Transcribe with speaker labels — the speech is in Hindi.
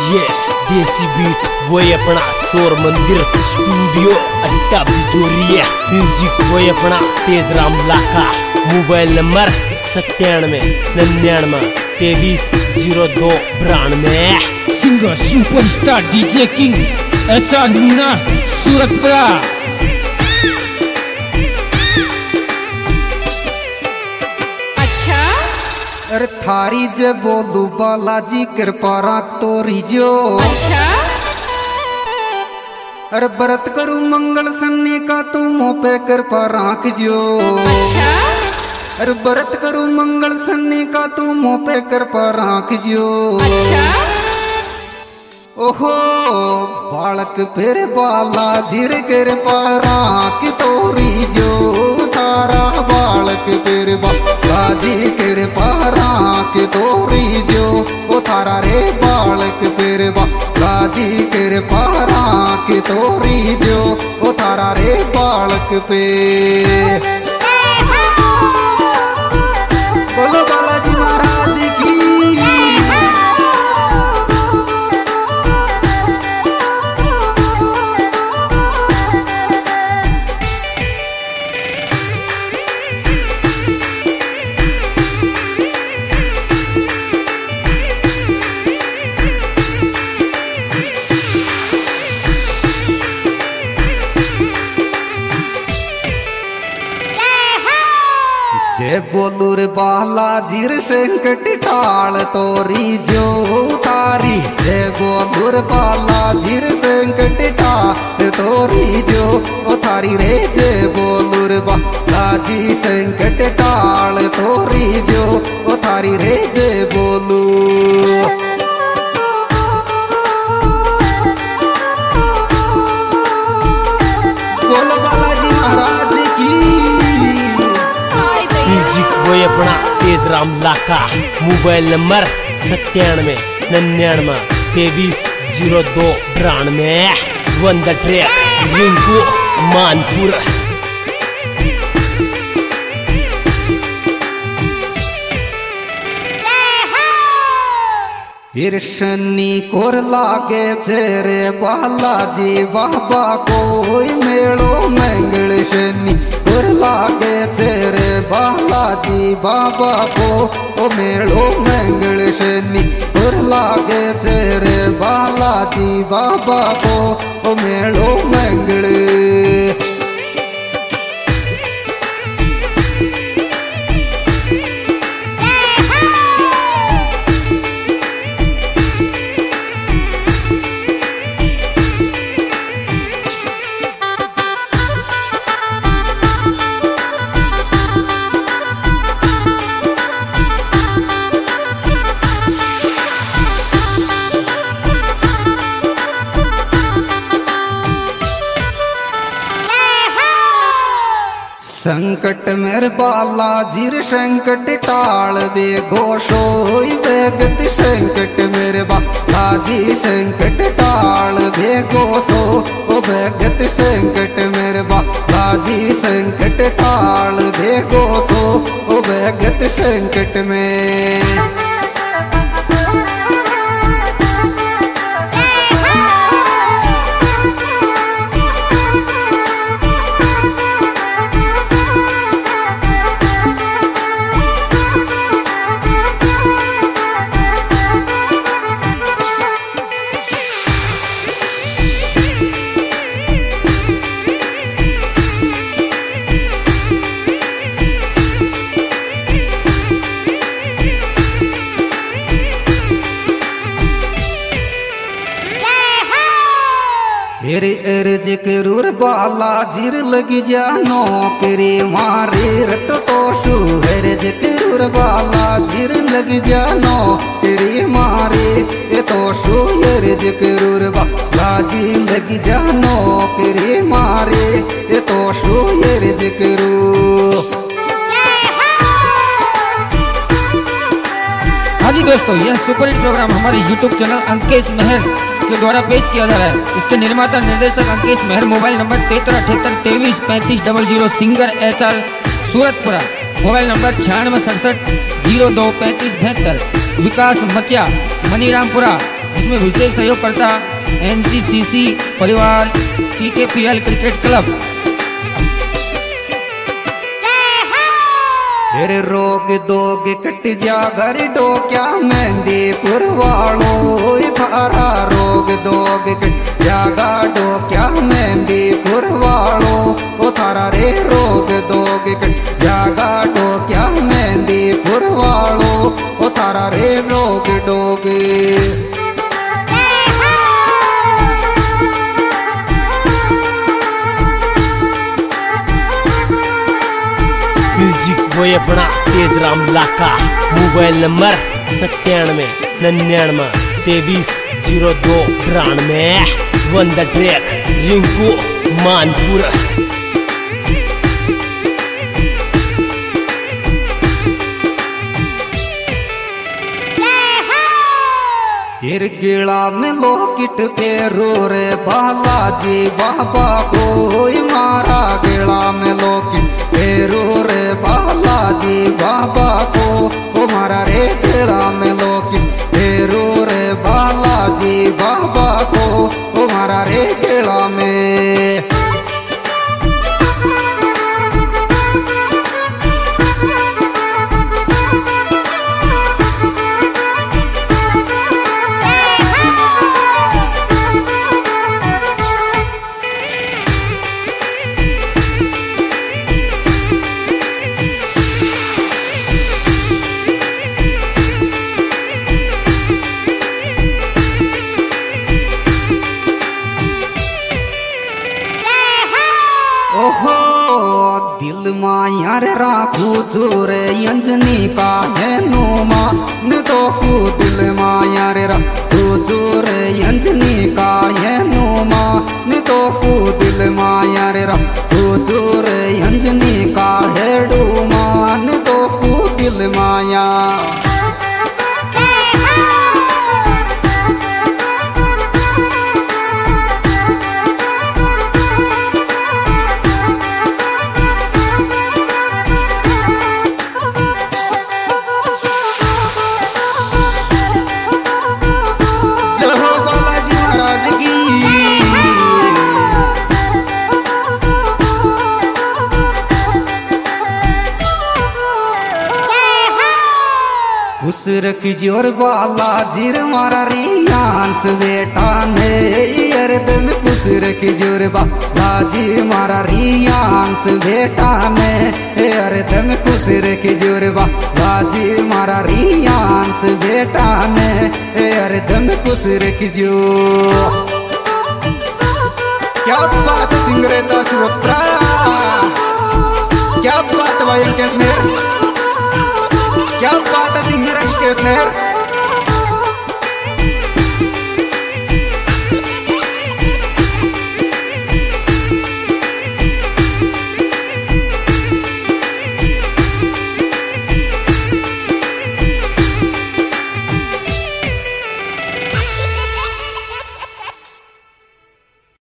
Speaker 1: ये देसी बीट वही अपना शोर मंदिर स्टूडियो अट्टा बिजोरिया म्यूजिक वही अपना Tej Ram Lakha mobile number 9799230292
Speaker 2: singer superstar DJ king HR Meena Suratpura.
Speaker 3: अरे थारी जे बोलू बालाजी कृपा राख तोरी जो।
Speaker 4: अच्छा।
Speaker 3: अरे व्रत करूं मंगल सन्ने का तू मुँह पे कृपा राख जो।
Speaker 4: अच्छा।
Speaker 3: अरे व्रत करूं मंगल सन्ने का तू मुँह पे कृपा राख जो।
Speaker 4: अच्छा।
Speaker 3: ओहो बालक फिर बालाजी रे कृपा राख तोरी जो। तारा बालक फिर बालाजी कृपा राख तोरी जो। ओ थारा रे बालक फिर बालाजी कृपा राख तोरी जो। ओ थारा रे बालक पे बोलो बालाजी महाराज की। जय बोलू रे बालाजी रे संकट टाल तोरी जो तारी। जय बोलू रे बालाजी रे संकट टाल तोरी जो। ओ थारी रे जय बोलू रे बालाजी संकट टाल तोरी जो। ओ थारी रे जय बोलू। बोलो बालाजी महाराज की।
Speaker 1: म्यूजिक वही अपना Tej Ram Lakha mobile number 9799230292 on the track Rinku Manpur.
Speaker 3: शनि कोर लागे तेरे बालाजी बाबा कोई मेड़ो मंगल। शनि कोर लागे तेरे बालाजी बाबा को ओ मेड़ो मंगल। शनि कोर लागे तेरे बालाजी बाबा को ओ मेड़ो मंगल। संकट मेरे बालाजी रे संकट टाल दे घोषोई बेगत। संकट मेरे बालाजी संकट टाल दे घोषो ओ बेगत। संकट मेरे बालाजी संकट टाल दे घोषो ओ बेगत। संकट में हेरे अर्ज करूर बालाजी लगी जा नौकरी मारे रत तोषु। अर्ज करूर बालाजी लगी जा नौकरी मारे तोषु। अर्ज करूर बालाजी लगी जा नौकरी मारे तोषु। अर्ज करू।
Speaker 2: हाँ जी दोस्तों, यह सुपर हिट प्रोग्राम हमारे YouTube चैनल अंकेश मेहर के द्वारा पेश किया जा रहा है। इसके निर्माता निर्देशक Ankesh Mehar. Mobile number 7378233500 singer HR Suratpura. Mobile number 9667023572। Vikas Machiya Maniramppura इसमें विशेष सहयोगकर्ता NCCC परिवार, TKPL क्रिकेट क्लब।
Speaker 3: फिर रोग दोग कट जा घर डोक्या मेहंदीपुर वालो थारा रोग दोग कट जागा डोक्या मेहंदीपुर वालो ओ थारा रे रोग दोग कट जागा डोक्या मेहंदीपुर वालो ओ थारा रे रोग डोग।
Speaker 1: म्यूजिक बॉय अपना Tej Ram Lakha, mobile number 9799230292। On the track Rinku Manpur.
Speaker 3: फिर गिला में लोकिट पेरो रे बालाजी बाबा कोई मारा गिला में लोकिट पेरो रे बालाजी बाबा को ओ मारा रे गिला में लोकिट पेरो रे बालाजी बाबा को ओ मारा रे गिला में। ओहो दिल मायार राखू जोरे अंजनी का है नुमा न तो कू दिल मायार राखू जोरे अंजनी का है नुमा न तो कू दिल मायार राखू जोरे अंजनी का है डूमा न तो कू दिल माया। खुश रख जोर बाला जीर मारा रियांस बेटा ने अर्द में खुश रख जोर बाला जी मारा रियांस बेटा ने अर्द में खुश रख जोर बाला जी मारा रियांस बेटा ने अर्द में खुश रख जो। क्या बात सिंगरेचा श्रोत्रा, क्या बात भाई केसनेर, क्या बात है सिंगर केसनेर।